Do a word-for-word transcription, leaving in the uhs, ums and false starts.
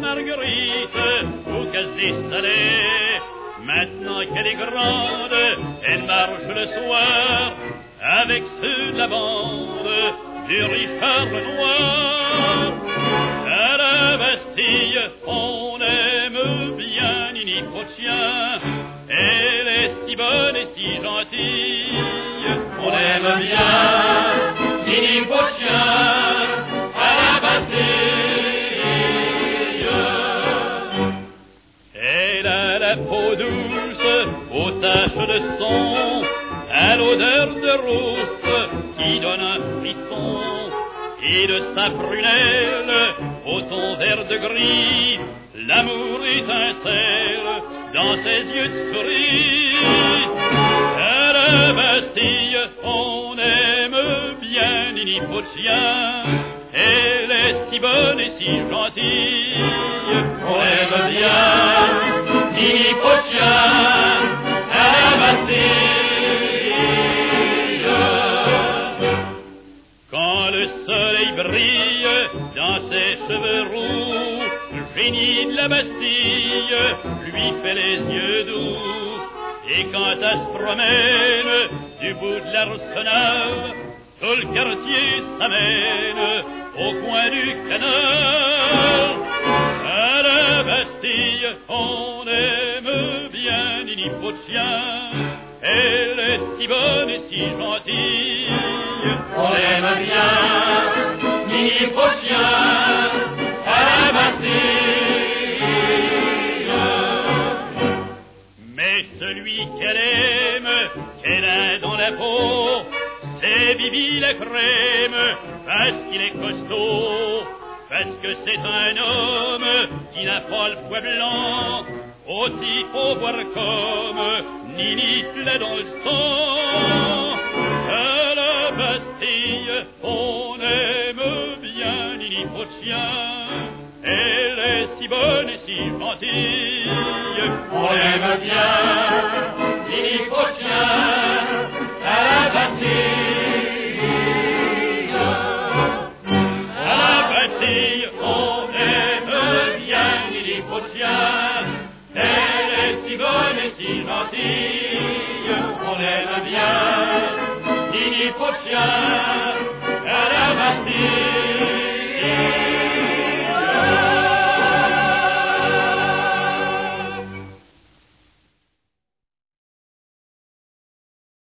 Marguerite aux cases des salés. Maintenant qu'elle est grande, elle marche le soir avec ceux de la bande du Richard le Noir. À la Bastille, on aime bien Nini Potien. Elle est si bonne et si gentille. On aime bien Nini Potien à la Bastille. Elle a la peau douce aux taches de sang, à l'odeur de rousse qui donne un frisson, et de sa prunelle au ton vert de gris, l'amour étincelle dans ses yeux de souris. À la Bastille, on aime bien Nini Potien. Elle est si bonne et si gentille. On aime bien Nini Potien à la Bastille. Quand le soleil brille dans ses cheveux roux, Génie de la Bastille lui fait les yeux doux. Et quand elle se promène du bout de l'arsenal, tout le quartier s'amène au coin du canal. À la Bastille, on aime bien Nini Potien. Elle est si bonne et si gentille. On aime bien Nini Potien à la Bastille. Mais celui qu'elle aime, qu'elle a dans la peau, c'est Bibi la crème, parce qu'il est costaud, parce que c'est un homme qui n'a pas le foie blanc, aussi faut voir comme Nini l'a dans le sang. À la Bastille, on aime bien Nini Potien. Elle est si bonne et si gentille.